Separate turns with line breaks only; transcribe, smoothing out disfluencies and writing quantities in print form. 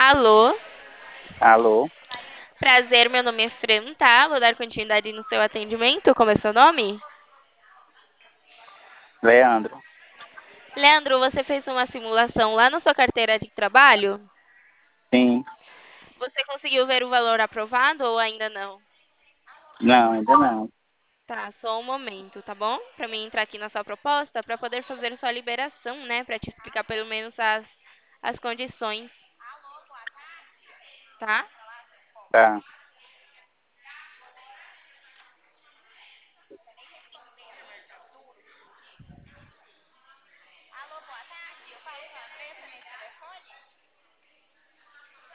Alô,
Alô,
prazer, meu nome é Fran, tá? Vou dar continuidade no seu atendimento. Como é seu nome?
Leandro.
Leandro, você fez uma simulação lá na sua carteira de trabalho?
Sim,
Você conseguiu ver o valor aprovado ou ainda não?
não, ainda não.
Tá, só um momento, tá bom? Para mim entrar aqui na sua proposta, para poder fazer sua liberação, né? Para te explicar pelo menos as condições, tá?
Tá.